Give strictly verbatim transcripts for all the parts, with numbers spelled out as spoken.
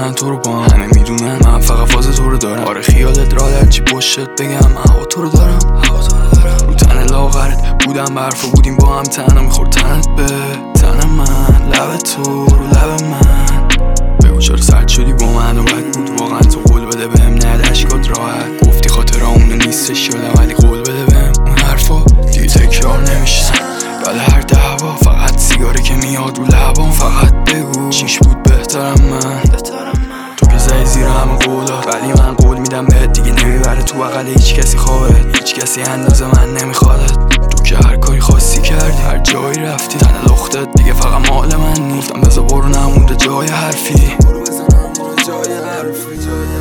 میزنن تو رو با هم، همه میدونن من فقط فاز تو رو دارم. آره خیالت را در چی پشتت بگم، من هوا تو رو دارم، هوا تو رو دارم. رو تن لاغرت بودم برف و بودیم با هم، تنها میخورد تنت به تن من، لب تو رو لب من. بگو چرا سرد شدی با من و بد بود واقعا تو، قول بده بهم نه اشکات راحت. گفتی خاطر اونه نیستش یادم، ولی قول بده بهم اون حرفا دیگه تکرار نمیشن. یاد هر دعوا فقط سیگاری که میاد رو لبام، فقط بگو چیش بود بهترم من. تو که زای زیر همه قولات، ولی من قول میدم بهت دیگه نمیبره تو بغل هیچ کسی خوابت، هیچ کسی اندازه من نمیخوادت. تو که هر کاری خاصی کردی، هر جایی رفتی تن لختت دیگه فقط مال من نی. گفتم بذار برو نمونده جای حرفی، جای حرفی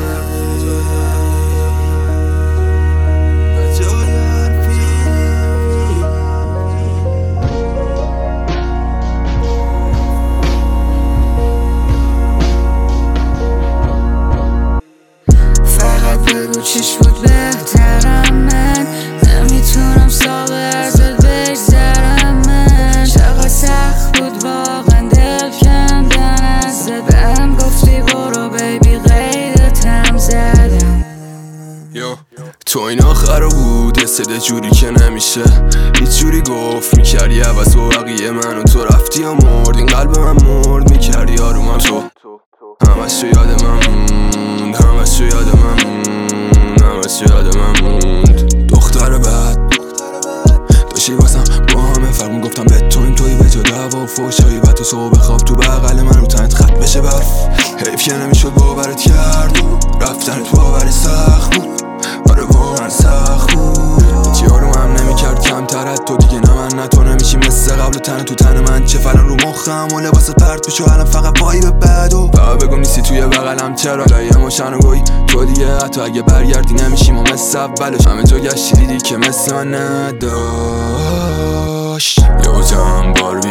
چیش بود بهترم، من نمیتونم سال ازت بگذرم. من چقدر سخت بود واقعا دل کندن ازت، بهم گفتی برو بیبی قیدتم زدم. یو تو این آخرا بود یه صده جوری که نمیشه هیچ جوری گفت میکردی عوض با بقیه من، و تو رفتی و مرد این قلب من مرد میکردی آرومم. تو همش تو یاد من موند، همش تو یاد من موند، همش تو یاد من موند. دختر بعد داشتی واسم با همه فرق میگفتم به تو این توی به تو دعوا و فوشایی، و تو صبح خواب تو بغل من رو تنت خط بشه برف. حیف که نمیشد باورت کرد، رفتن تو باوری سخت بود، آره واقعا سخت بود. هیچی آروم هم نمیکرد کمتر از تو دیگه، نه من نه تو نمیشی مثل قبل. تن تو تن من چه فلان رو مخم و لباس پرت بشو الان فقط پایی به بد، و فقط بگم نیستی توی بغلم چرا لایه مشن و گوی تو دیگه. حتی اگه برگردی نمیشیم و مثل اولش، همه تو گشتی دیدی که مثل من نداشت. یه بازم بار